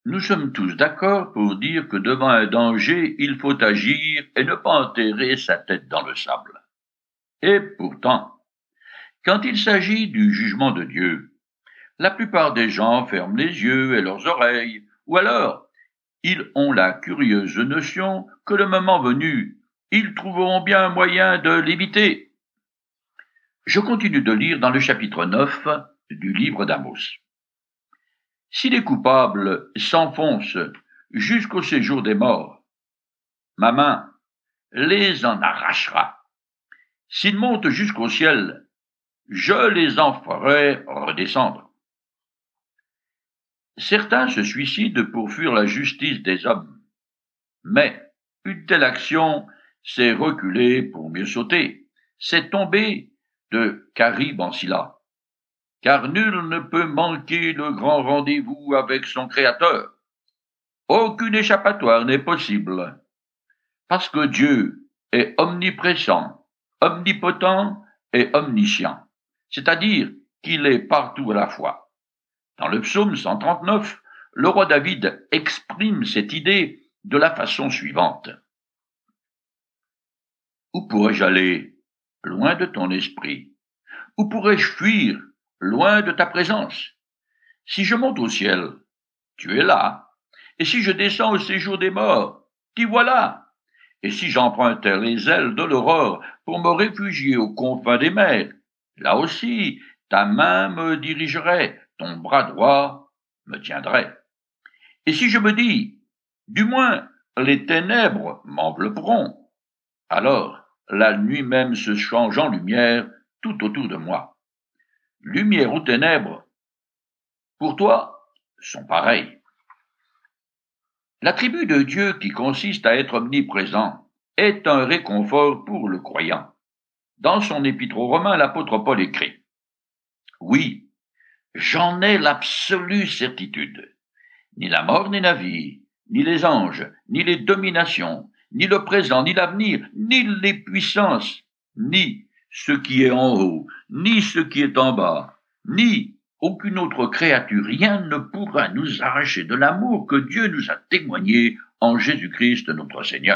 Nous sommes tous d'accord pour dire que devant un danger, il faut agir et ne pas enterrer sa tête dans le sable. Et pourtant, quand il s'agit du jugement de Dieu, la plupart des gens ferment les yeux et leurs oreilles, ou alors ils ont la curieuse notion que le moment venu, ils trouveront bien un moyen de l'éviter. Je continue de lire dans le chapitre 9 du livre d'Amos. Si les coupables s'enfoncent jusqu'au séjour des morts, ma main les en arrachera. S'ils montent jusqu'au ciel, je les en ferai redescendre. Certains se suicident pour fuir la justice des hommes, mais une telle action, c'est reculer pour mieux sauter, c'est tomber de Carib en Scylla. Car nul ne peut manquer le grand rendez-vous avec son Créateur. Aucune échappatoire n'est possible, parce que Dieu est omniprésent, omnipotent et omniscient, c'est-à-dire qu'il est partout à la fois. Dans le psaume 139, le roi David exprime cette idée de la façon suivante. Où pourrais-je aller? Loin de ton esprit. Où pourrais-je fuir? Loin de ta présence. Si je monte au ciel, tu es là. Et si je descends au séjour des morts, t'y voilà. Et si j'empruntais les ailes de l'aurore pour me réfugier aux confins des mers, là aussi, ta main me dirigerait, ton bras droit me tiendrait. Et si je me dis, du moins, les ténèbres m'envelopperont, alors la nuit même se change en lumière tout autour de moi. Lumière ou ténèbres, pour toi, sont pareils. L'attribut de Dieu qui consiste à être omniprésent est un réconfort pour le croyant. Dans son épître aux Romains, l'apôtre Paul écrit « Oui, j'en ai l'absolue certitude. Ni la mort ni la vie, ni les anges, ni les dominations, ni le présent, ni l'avenir, ni les puissances, ni ce qui est en haut, ni ce qui est en bas, ni aucune autre créature, rien ne pourra nous arracher de l'amour que Dieu nous a témoigné en Jésus-Christ notre Seigneur. »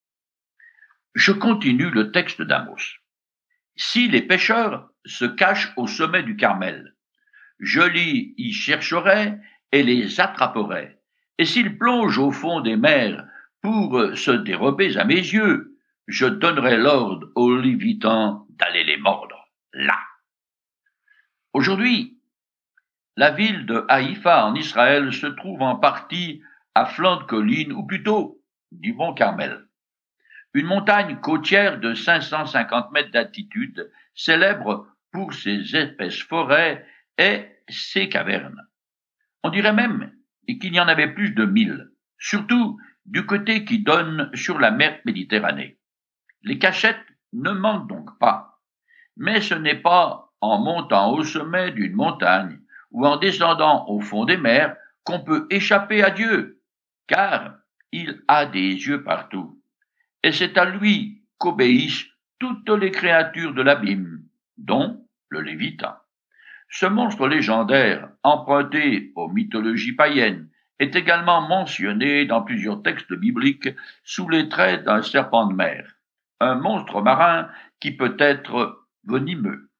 Je continue le texte d'Amos. Si les pécheurs se cachent au sommet du Carmel, je les y chercherai et les attraperai. Et s'ils plongent au fond des mers pour se dérober à mes yeux, je donnerai l'ordre aux Lévitans d'aller les mordre, là. Aujourd'hui, la ville de Haïfa en Israël se trouve en partie à flanc de colline, ou plutôt du mont Carmel. Une montagne côtière de 550 mètres d'altitude, célèbre pour ses épaisses forêts et ses cavernes. On dirait même qu'il y en avait plus de 1000, surtout du côté qui donne sur la mer Méditerranée. Les cachettes ne manquent donc pas, mais ce n'est pas en montant au sommet d'une montagne ou en descendant au fond des mers qu'on peut échapper à Dieu, car il a des yeux partout. Et c'est à lui qu'obéissent toutes les créatures de l'abîme, dont le Lévitain. Ce monstre légendaire, emprunté aux mythologies païennes, est également mentionné dans plusieurs textes bibliques sous les traits d'un serpent de mer, un monstre marin qui peut être venimeux.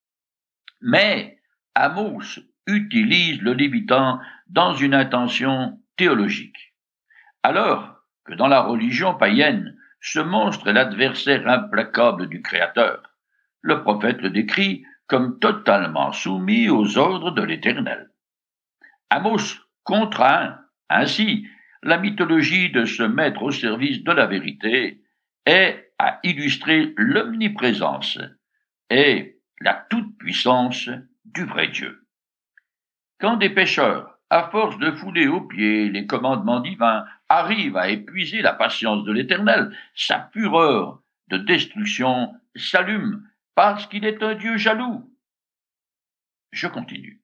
Mais Amos utilise le Lévitain dans une intention théologique. Alors que dans la religion païenne, ce monstre est l'adversaire implacable du Créateur, le prophète le décrit comme totalement soumis aux ordres de l'Éternel. Amos contraint ainsi la mythologie de se mettre au service de la vérité et à illustrer l'omniprésence et la toute-puissance du vrai Dieu. Quand des pécheurs, à force de fouler aux pieds les commandements divins, arrivent à épuiser la patience de l'Éternel, sa fureur de destruction s'allume parce qu'il est un Dieu jaloux. Je continue.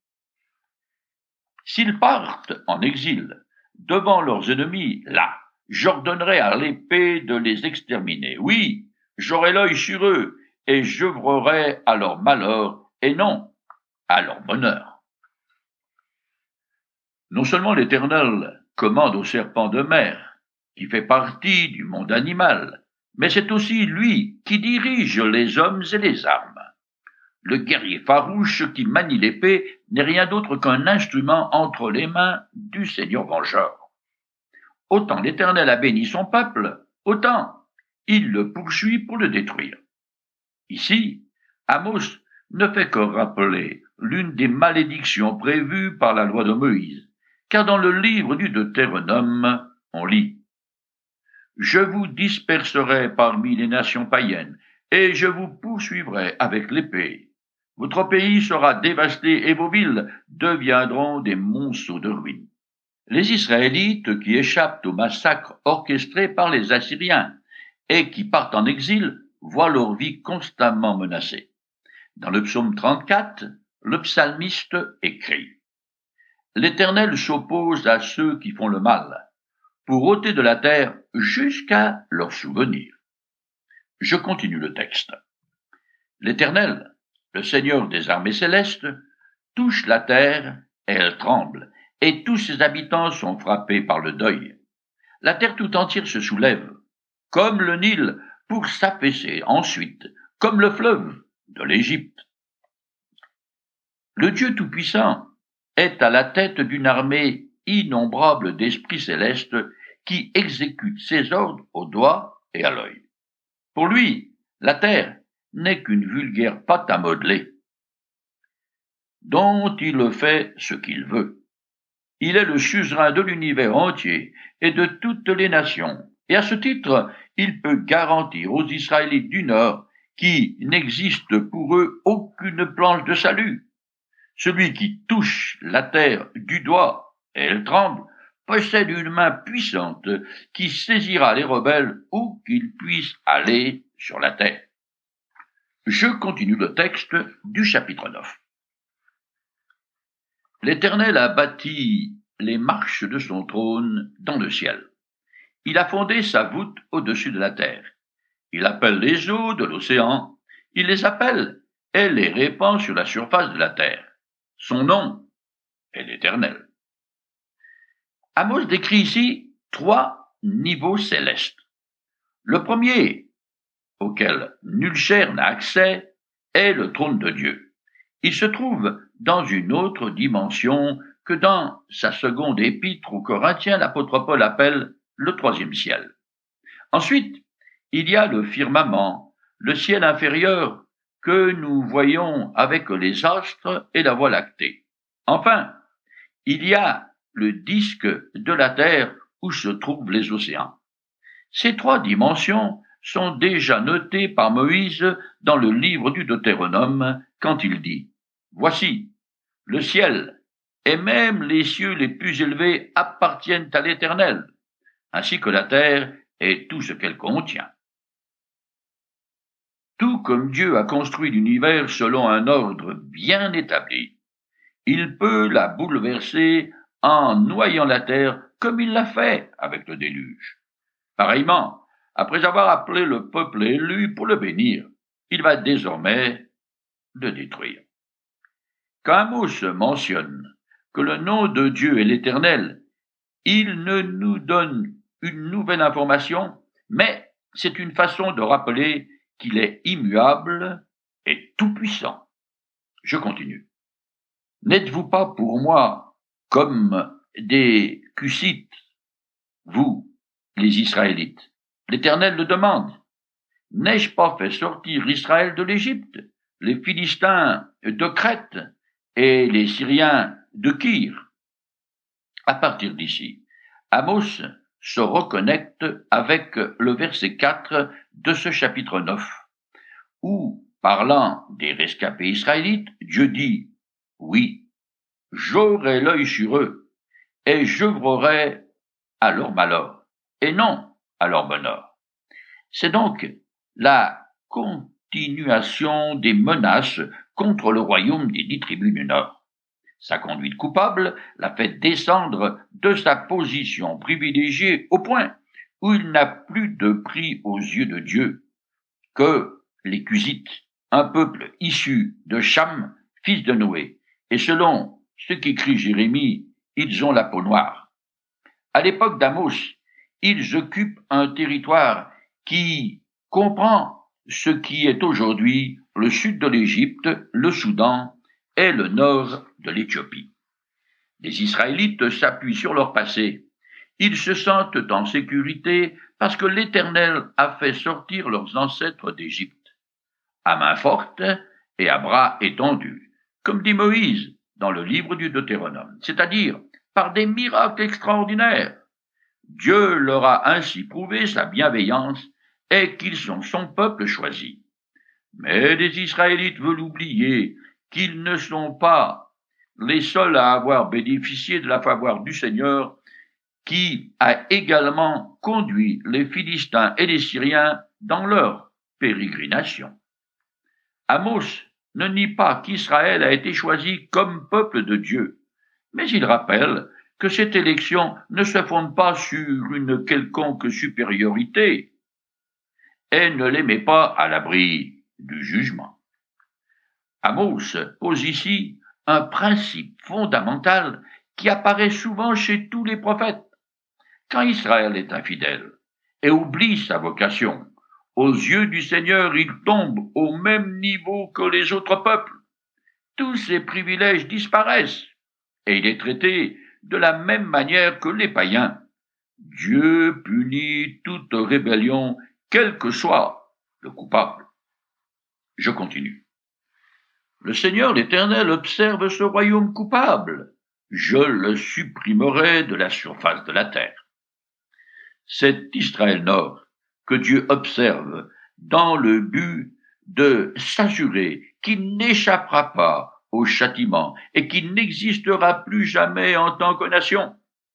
S'ils partent en exil devant leurs ennemis, là, j'ordonnerai à l'épée de les exterminer. Oui, j'aurai l'œil sur eux et j'œuvrerai à leur malheur et non à leur bonheur. Non seulement l'Éternel commande au serpent de mer, qui fait partie du monde animal, mais c'est aussi lui qui dirige les hommes et les âmes. Le guerrier farouche qui manie l'épée n'est rien d'autre qu'un instrument entre les mains du Seigneur vengeur. Autant l'Éternel a béni son peuple, autant il le poursuit pour le détruire. Ici, Amos ne fait que rappeler l'une des malédictions prévues par la loi de Moïse, car dans le livre du Deutéronome, on lit « Je vous disperserai parmi les nations païennes, et je vous poursuivrai avec l'épée. Votre pays sera dévasté et vos villes deviendront des monceaux de ruines. » Les Israélites qui échappent au massacre orchestré par les Assyriens et qui partent en exil voient leur vie constamment menacée. Dans le psaume 34, le psalmiste écrit « L'Éternel s'oppose à ceux qui font le mal, pour ôter de la terre jusqu'à leur souvenir. » Je continue le texte. L'Éternel, le Seigneur des armées célestes, touche la terre et elle tremble, et tous ses habitants sont frappés par le deuil. La terre tout entière se soulève, comme le Nil, pour s'affaisser ensuite, comme le fleuve de l'Égypte. Le Dieu Tout-Puissant est à la tête d'une armée innombrable d'esprits célestes qui exécutent ses ordres au doigt et à l'œil. Pour lui, la terre n'est qu'une vulgaire pâte à modeler, dont il fait ce qu'il veut. Il est le suzerain de l'univers entier et de toutes les nations, et à ce titre, il peut garantir aux Israélites du Nord qu'il n'existe pour eux aucune planche de salut. Celui qui touche la terre du doigt, et elle tremble, possède une main puissante qui saisira les rebelles où qu'ils puissent aller sur la terre. Je continue le texte du chapitre 9. L'Éternel a bâti les marches de son trône dans le ciel. Il a fondé sa voûte au-dessus de la terre. Il appelle les eaux de l'océan. Il les appelle et les répand sur la surface de la terre. Son nom est l'Éternel. Amos décrit ici 3 niveaux célestes. Le premier, auquel nulle chair n'a accès, est le trône de Dieu. Il se trouve dans une autre dimension que dans sa seconde épître aux Corinthiens, l'apôtre Paul appelle le 3e ciel. Ensuite, il y a le firmament, le ciel inférieur que nous voyons avec les astres et la Voie lactée. Enfin, il y a le disque de la terre où se trouvent les océans. Ces 3 dimensions sont déjà notées par Moïse dans le livre du Deutéronome quand il dit « Voici, le ciel et même les cieux les plus élevés appartiennent à l'Éternel, ainsi que la terre et tout ce qu'elle contient. » Tout comme Dieu a construit l'univers selon un ordre bien établi, il peut la bouleverser en noyant la terre comme il l'a fait avec le déluge. Pareillement, après avoir appelé le peuple élu pour le bénir, il va désormais le détruire. Quand Amos mentionne que le nom de Dieu est l'Éternel, il ne nous donne une nouvelle information, mais c'est une façon de rappeler qu'il est immuable et tout-puissant. Je continue. N'êtes-vous pas pour moi comme des Cussites, vous, les Israélites? L'Éternel le demande. N'ai-je pas fait sortir Israël de l'Égypte, les Philistins de Crète et les Syriens de Kyr? À partir d'ici, Amos se reconnecte avec le verset 4 de ce chapitre 9, où, parlant des rescapés israélites, Dieu dit « Oui, j'aurai l'œil sur eux, et j'œuvrerai à leur malheur, et non à leur bonheur. » C'est donc la continuation des menaces contre le royaume des 10 tribus du Nord. Sa conduite coupable l'a fait descendre de sa position privilégiée au point où il n'a plus de prix aux yeux de Dieu que les Cusites, un peuple issu de Cham, fils de Noé, et selon ce qu'écrit Jérémie, ils ont la peau noire. À l'époque d'Amos, ils occupent un territoire qui comprend ce qui est aujourd'hui le sud de l'Égypte, le Soudan et le nord de l'Éthiopie. Les Israélites s'appuient sur leur passé. Ils se sentent en sécurité parce que l'Éternel a fait sortir leurs ancêtres d'Égypte, à main forte et à bras étendus, comme dit Moïse dans le livre du Deutéronome, c'est-à-dire par des miracles extraordinaires. Dieu leur a ainsi prouvé sa bienveillance et qu'ils sont son peuple choisi. Mais les Israélites veulent oublier qu'ils ne sont pas les seuls à avoir bénéficié de la faveur du Seigneur, qui a également conduit les Philistins et les Syriens dans leur pérégrination. Amos ne nie pas qu'Israël a été choisi comme peuple de Dieu, mais il rappelle que cette élection ne se fonde pas sur une quelconque supériorité et ne les met pas à l'abri du jugement. Amos pose ici un principe fondamental qui apparaît souvent chez tous les prophètes. Quand Israël est infidèle et oublie sa vocation, aux yeux du Seigneur, il tombe au même niveau que les autres peuples. Tous ses privilèges disparaissent et il est traité de la même manière que les païens. Dieu punit toute rébellion, quel que soit le coupable. Je continue. Le Seigneur l'Éternel observe ce royaume coupable. Je le supprimerai de la surface de la terre. C'est Israël Nord que Dieu observe dans le but de s'assurer qu'il n'échappera pas au châtiment et qu'il n'existera plus jamais en tant que nation.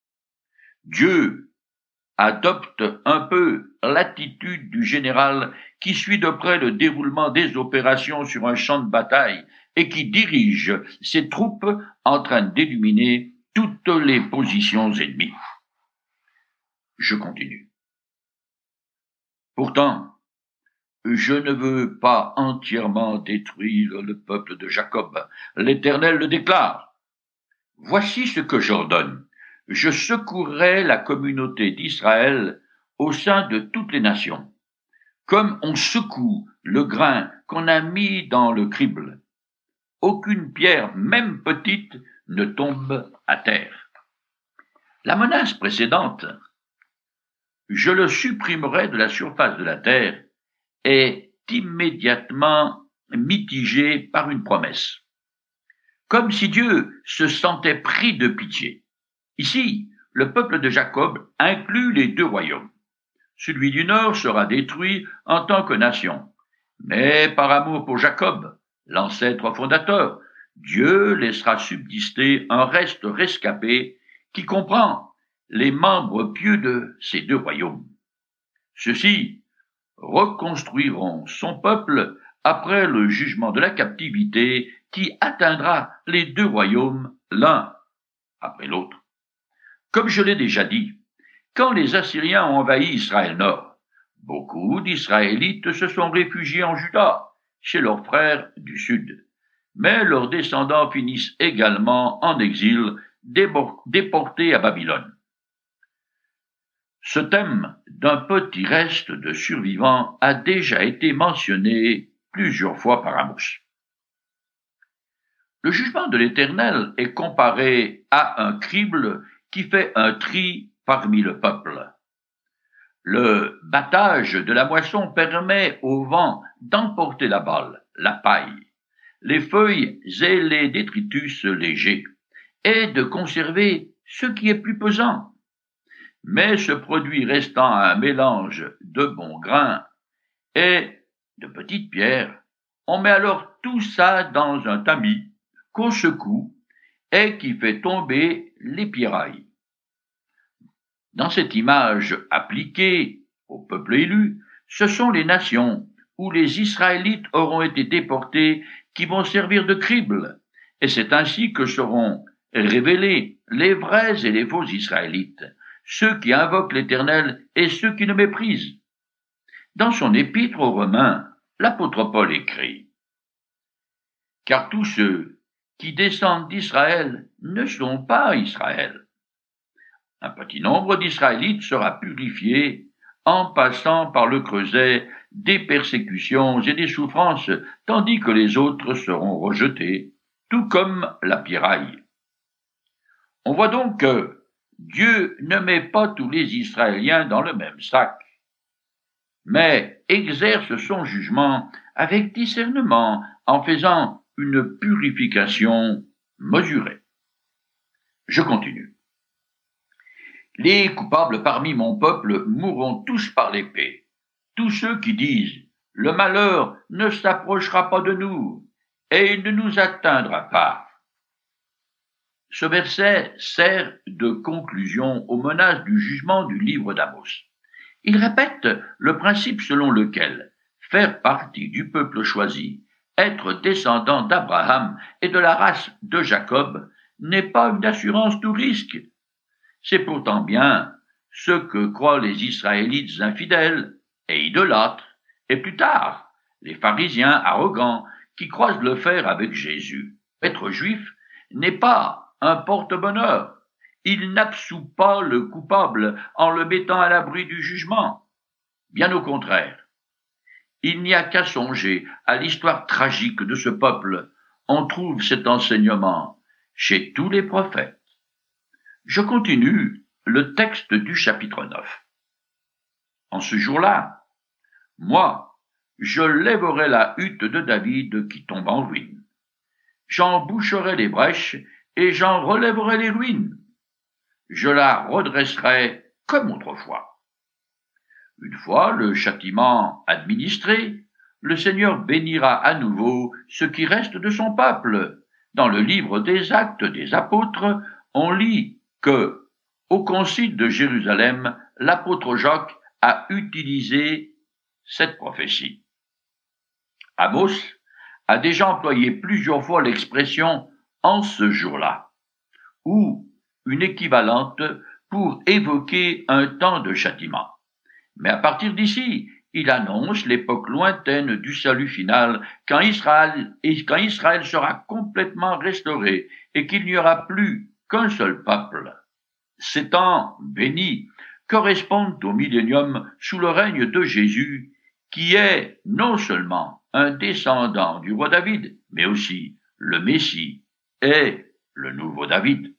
Dieu adopte un peu l'attitude du général qui suit de près le déroulement des opérations sur un champ de bataille et qui dirige ses troupes en train d'éliminer toutes les positions ennemies. Je continue. Pourtant, je ne veux pas entièrement détruire le peuple de Jacob. L'Éternel le déclare. Voici ce que j'ordonne. Je secourrai la communauté d'Israël au sein de toutes les nations, comme on secoue le grain qu'on a mis dans le crible. Aucune pierre, même petite, ne tombe à terre. La menace précédente, je le supprimerai de la surface de la terre, est immédiatement mitigée par une promesse, comme si Dieu se sentait pris de pitié. Ici, le peuple de Jacob inclut les deux royaumes. Celui du nord sera détruit en tant que nation, mais par amour pour Jacob, l'ancêtre fondateur, Dieu laissera subsister un reste rescapé qui comprend les membres pieux de ces deux royaumes. Ceux-ci reconstruiront son peuple après le jugement de la captivité qui atteindra les deux royaumes l'un après l'autre. Comme je l'ai déjà dit, quand les Assyriens ont envahi Israël Nord, beaucoup d'Israélites se sont réfugiés en Juda, chez leurs frères du Sud. Mais leurs descendants finissent également en exil, déportés à Babylone. Ce thème d'un petit reste de survivants a déjà été mentionné plusieurs fois par Amos. Le jugement de l'Éternel est comparé à un crible qui fait un tri parmi le peuple. Le battage de la moisson permet au vent d'emporter la balle, la paille, les feuilles et les détritus légers, et de conserver ce qui est plus pesant. Mais ce produit restant un mélange de bons grains et de petites pierres, on met alors tout ça dans un tamis qu'on secoue et qui fait tomber les pierrailles. Dans cette image appliquée au peuple élu, ce sont les nations où les Israélites auront été déportés qui vont servir de crible, et c'est ainsi que seront révélés les vrais et les faux Israélites, ceux qui invoquent l'Éternel et ceux qui le méprisent. Dans son épître aux Romains, l'apôtre Paul écrit « Car tous ceux qui descendent d'Israël ne sont pas Israël. Un petit nombre d'Israélites sera purifié en passant par le creuset des persécutions et des souffrances, tandis que les autres seront rejetés, tout comme la piraille. On voit donc que Dieu ne met pas tous les Israéliens dans le même sac, mais exerce son jugement avec discernement en faisant une purification mesurée. Je continue. Les coupables parmi mon peuple mourront tous par l'épée. Tous ceux qui disent « Le malheur ne s'approchera pas de nous et il ne nous atteindra pas ». Ce verset sert de conclusion aux menaces du jugement du livre d'Amos. Il répète le principe selon lequel faire partie du peuple choisi, être descendant d'Abraham et de la race de Jacob n'est pas une assurance tout risque. C'est pourtant bien ce que croient les Israélites infidèles et idolâtres, et plus tard, les pharisiens arrogants qui croisent le faire avec Jésus. Être juif n'est pas un porte-bonheur. Il n'absout pas le coupable en le mettant à l'abri du jugement. Bien au contraire. Il n'y a qu'à songer à l'histoire tragique de ce peuple. On trouve cet enseignement chez tous les prophètes. Je continue le texte du chapitre 9. En ce jour-là, moi, je lèverai la hutte de David qui tombe en ruine. J'en boucherai les brèches et j'en relèverai les ruines. Je la redresserai comme autrefois. Une fois le châtiment administré, le Seigneur bénira à nouveau ce qui reste de son peuple. Dans le livre des Actes des Apôtres, on lit que, au concile de Jérusalem, l'apôtre Jacques a utilisé cette prophétie. Amos a déjà employé plusieurs fois l'expression « en ce jour-là » ou une équivalente pour évoquer un temps de châtiment. Mais à partir d'ici, il annonce l'époque lointaine du salut final, quand Israël sera complètement restauré et qu'il n'y aura plus qu'un seul peuple. Ces temps bénis correspondent au millénium sous le règne de Jésus, qui est non seulement un descendant du roi David, mais aussi le Messie et le nouveau David.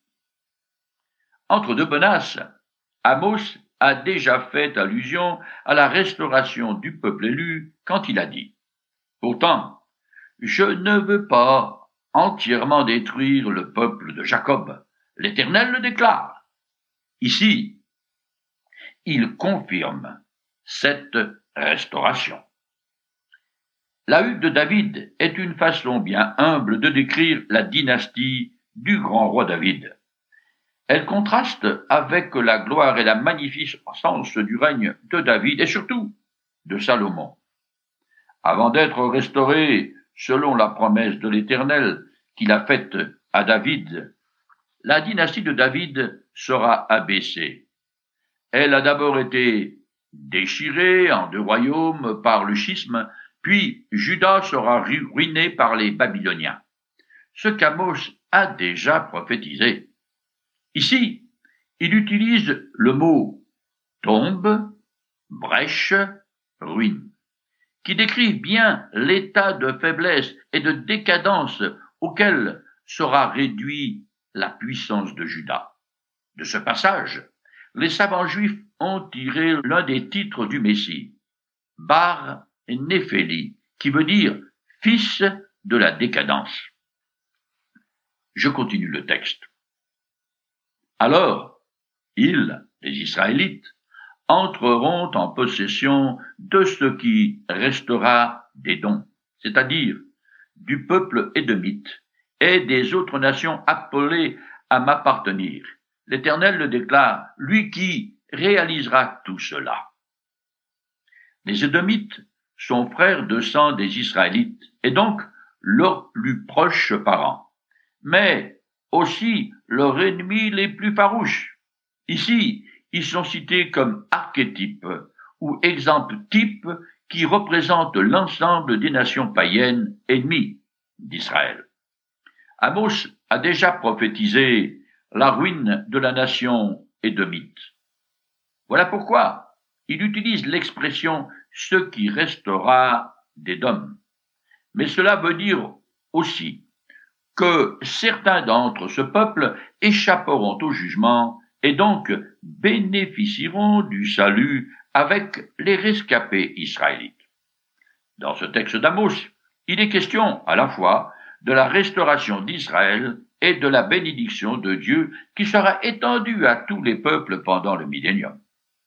Entre deux menaces, Amos a déjà fait allusion à la restauration du peuple élu quand il a dit « Pourtant, je ne veux pas entièrement détruire le peuple de Jacob. L'Éternel le déclare. » Ici, il confirme cette restauration. La hutte de David est une façon bien humble de décrire la dynastie du grand roi David. Elle contraste avec la gloire et la magnificence du règne de David et surtout de Salomon. Avant d'être restaurée selon la promesse de l'Éternel qu'il a faite à David, la dynastie de David sera abaissée. Elle a d'abord été déchirée en deux royaumes par le schisme, puis Juda sera ruiné par les Babyloniens. Ce qu'Amos a déjà prophétisé. Ici, il utilise le mot tombe, brèche, ruine, qui décrit bien l'état de faiblesse et de décadence auquel sera réduit la puissance de Juda. De ce passage, les savants juifs ont tiré l'un des titres du Messie, Bar Néphéli, qui veut dire fils de la décadence. Je continue le texte. Alors, ils, les Israélites, entreront en possession de ce qui restera des dons, c'est-à-dire du peuple édomite et des autres nations appelées à m'appartenir. L'Éternel le déclare, lui qui réalisera tout cela. Les Édomites sont frères de sang des Israélites et donc leurs plus proches parents, mais aussi leurs ennemis les plus farouches. Ici, ils sont cités comme archétypes ou exemples types qui représentent l'ensemble des nations païennes ennemies d'Israël. Amos a déjà prophétisé la ruine de la nation édomite. Voilà pourquoi il utilise l'expression « ce qui restera d'Édom ». Mais cela veut dire aussi que certains d'entre ce peuple échapperont au jugement et donc bénéficieront du salut avec les rescapés israélites. Dans ce texte d'Amos, il est question à la fois de la restauration d'Israël et de la bénédiction de Dieu qui sera étendue à tous les peuples pendant le millénium.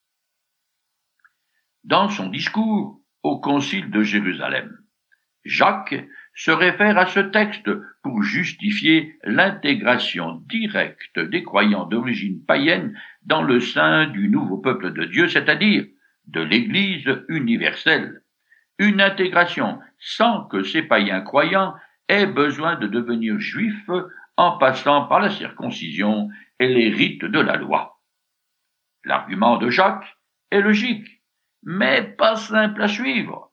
Dans son discours au Concile de Jérusalem, Jacques se réfère à ce texte pour justifier l'intégration directe des croyants d'origine païenne dans le sein du nouveau peuple de Dieu, c'est-à-dire de l'Église universelle. Une intégration sans que ces païens croyants aient besoin de devenir juifs en passant par la circoncision et les rites de la loi. L'argument de Jacques est logique, mais pas simple à suivre.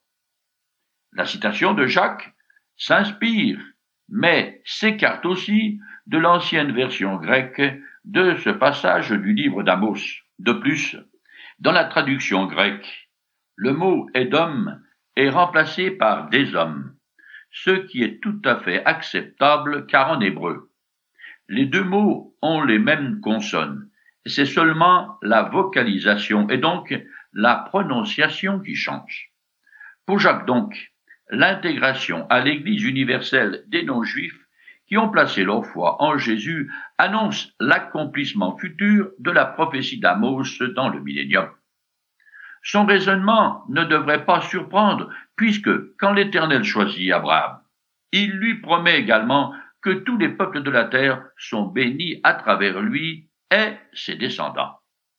La citation de Jacques s'inspire, mais s'écarte aussi de l'ancienne version grecque de ce passage du livre d'Amos. De plus, dans la traduction grecque, le mot Édom est remplacé par des hommes, ce qui est tout à fait acceptable car en hébreu, les deux mots ont les mêmes consonnes. C'est seulement la vocalisation et donc la prononciation qui change. Pour Jacques donc, l'intégration à l'Église universelle des non-juifs qui ont placé leur foi en Jésus annonce l'accomplissement futur de la prophétie d'Amos dans le millénium. Son raisonnement ne devrait pas surprendre, puisque quand l'Éternel choisit Abraham, il lui promet également que tous les peuples de la terre sont bénis à travers lui et ses descendants.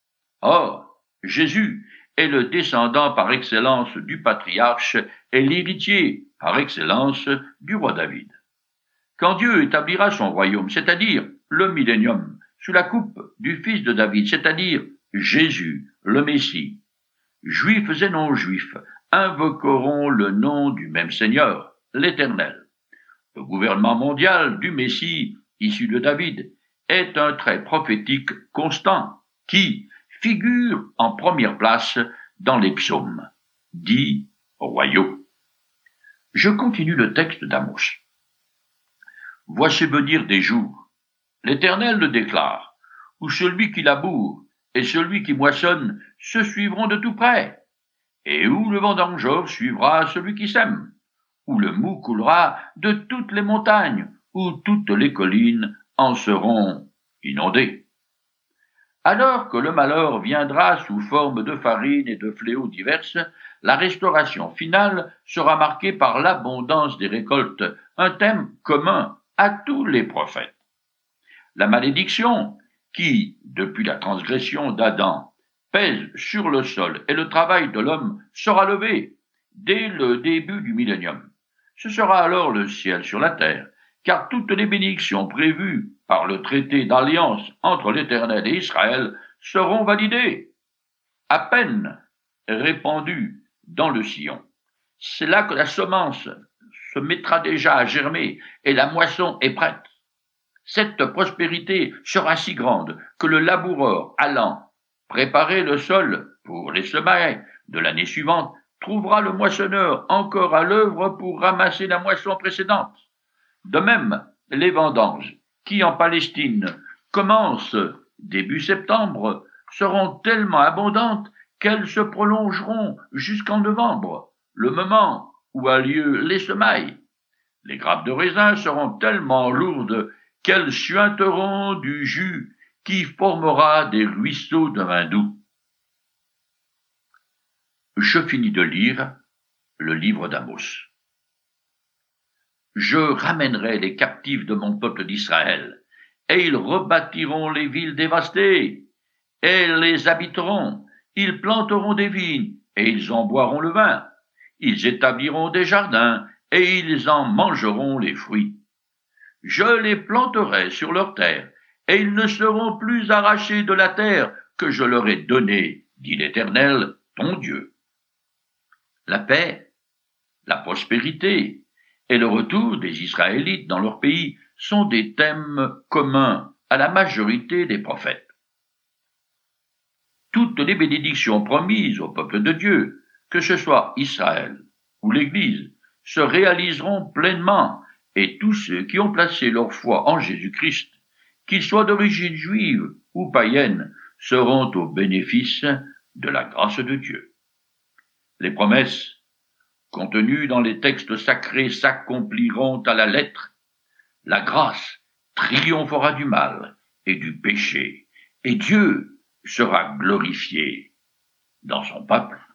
Or, Jésus est le descendant par excellence du patriarche et l'héritier par excellence du roi David. Quand Dieu établira son royaume, c'est-à-dire le millénium, sous la coupe du fils de David, c'est-à-dire Jésus, le Messie, juifs et non-juifs invoqueront le nom du même Seigneur, l'Éternel. Le gouvernement mondial du Messie, issu de David, est un trait prophétique constant qui figure en première place dans les psaumes, dits royaux. Je continue le texte d'Amos. Voici venir des jours, l'Éternel le déclare, où celui qui laboure et celui qui moissonne se suivront de tout près, et où le vendangeur suivra celui qui sème, où le mou coulera de toutes les montagnes, où toutes les collines en seront inondées. Alors que le malheur viendra sous forme de farine et de fléaux diverses, la restauration finale sera marquée par l'abondance des récoltes, un thème commun à tous les prophètes. La malédiction, qui, depuis la transgression d'Adam, pèse sur le sol et le travail de l'homme, sera levée dès le début du millénium. Ce sera alors le ciel sur la terre, car toutes les bénédictions prévues par le traité d'alliance entre l'Éternel et Israël seront validées, à peine répandues dans le sillon. C'est là que la semence se mettra déjà à germer et la moisson est prête. Cette prospérité sera si grande que le laboureur allant préparer le sol pour les semailles de l'année suivante trouvera le moissonneur encore à l'œuvre pour ramasser la moisson précédente. De même, les vendanges, qui en Palestine commencent début septembre, seront tellement abondantes qu'elles se prolongeront jusqu'en novembre, le moment où a lieu les semailles. Les grappes de raisin seront tellement lourdes qu'elles suinteront du jus qui formera des ruisseaux de vin doux. Je finis de lire le livre d'Amos. Je ramènerai les captifs de mon peuple d'Israël, et ils rebâtiront les villes dévastées, et les habiteront. Ils planteront des vignes, et ils en boiront le vin. Ils établiront des jardins, et ils en mangeront les fruits. Je les planterai sur leur terre, et ils ne seront plus arrachés de la terre que je leur ai donnée, dit l'Éternel, ton Dieu. La paix, la prospérité et le retour des Israélites dans leur pays sont des thèmes communs à la majorité des prophètes. toutes les bénédictions promises au peuple de Dieu, que ce soit Israël ou l'Église, se réaliseront pleinement, et tous ceux qui ont placé leur foi en Jésus-Christ, qu'ils soient d'origine juive ou païenne, seront au bénéfice de la grâce de Dieu. Les promesses contenues dans les textes sacrés s'accompliront à la lettre. La grâce triomphera du mal et du péché, et Dieu sera glorifié dans son peuple.